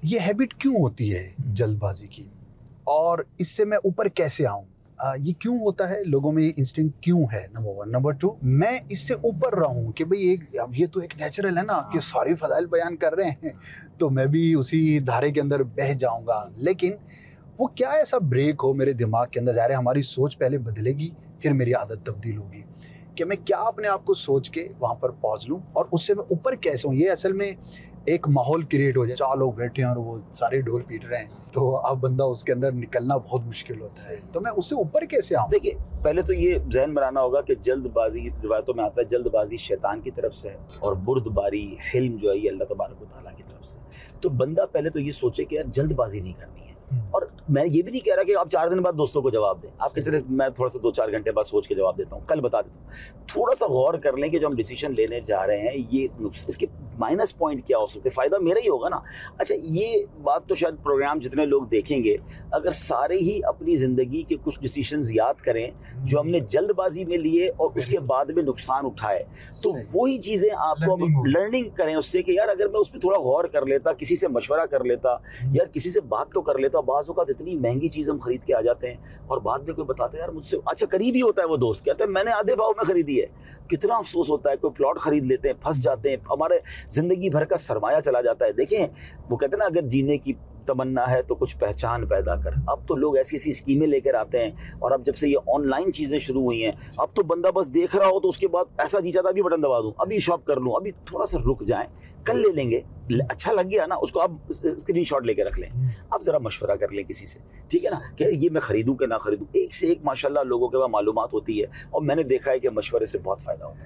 ये हैबिट क्यों होती है जल्दबाजी की, और इससे मैं ऊपर कैसे आऊं? ये क्यों होता है, लोगों में इंस्टिंक्ट क्यों है, नंबर 1। नंबर 2, मैं इससे ऊपर रहूं कि भाई अब ये तो एक नेचुरल है ना कि सारी फजाइल बयान कर रहे हैं तो मैं भी उसी धारे के अंदर बह जाऊंगा। लेकिन वो क्या ऐसा ब्रेक हो मेरे दिमाग के अंदर, जा रहे हमारी सोच पहले बदलेगी फिर मेरी आदत तब्दील होगी, कि मैं क्या अपने आप को सोच के वहाँ पर पहुँच लूँ और उससे मैं ऊपर कैसे हूँ। ये असल में एक माहौल क्रिएट हो जाए, 4 लोग बैठे हैं और वो सारे ढोल पीट रहे हैं, तो अब बंदा उसके अंदर निकलना बहुत मुश्किल होता है। तो मैं उससे ऊपर कैसे आऊँ? देखिए, पहले तो ये जहन बनाना होगा कि जल्दबाजी, रिवायतों में आता है जल्दबाजी शैतान की तरफ से है और बुर्दबारी, हिल्म जो है ये अल्लाह तबारक व तआला की तरफ से। तो बंदा पहले तो ये सोचे कि यार जल्दबाजी नहीं करनी है। और मैं ये भी नहीं कह रहा कि आप 4 दिन बाद दोस्तों को जवाब दें, आपके चले मैं थोड़ा सा 2-4 घंटे बाद सोच के जवाब देता हूँ, कल बता देता हूँ। थोड़ा सा गौर कर लें कि जो हम डिसीजन लेने जा रहे हैं ये इसके माइनस पॉइंट क्या हो सकते हैं, फ़ायदा मेरा ही होगा ना। अच्छा, ये बात तो शायद प्रोग्राम जितने लोग देखेंगे, अगर सारे ही अपनी ज़िंदगी के कुछ डिसीजंस याद करें जो हमने जल्दबाजी में लिए और उसके बाद में नुकसान उठाए, तो वही चीज़ें आपको लर्निंग करें उससे कि यार अगर मैं उस पर थोड़ा गौर कर लेता, किसी से मशवरा कर लेता, यार किसी से बात तो कर लेता। बाज़ औक़ात इतनी महंगी चीज़ हम खरीद के आ जाते हैं और बाद में कोई बताता है यार मुझसे, अच्छा करीबी होता है वो दोस्त, कहते हैं मैंने आधे भाव में खरीदी है। कितना अफसोस होता है, कोई प्लॉट खरीद लेते हैं, फंस जाते हैं, हमारे ज़िंदगी भर का सरमाया चला जाता है। देखें, वो कहते हैं ना, अगर जीने की तमन्ना है तो कुछ पहचान पैदा कर। अब तो लोग ऐसी ऐसी स्कीमें लेकर आते हैं, और अब जब से ये ऑनलाइन चीज़ें शुरू हुई हैं, अब तो बंदा बस देख रहा हो तो उसके बाद ऐसा जी चाहता, अभी बटन दबा दूं, अभी शॉप कर लूं, अभी थोड़ा सा रुक जाएं, कल ले लेंगे। अच्छा लग गया ना, उसको आप स्क्रीनशॉट लेके रख लें। अब ज़रा मशवरा कर लें किसी से, ठीक है ना, कि ये मैं खरीदूं कि ना खरीदूं। एक से एक माशाल्लाह लोगों के पास मालूमात होती है और मैंने देखा है कि मशवरे से बहुत फ़ायदा होता है।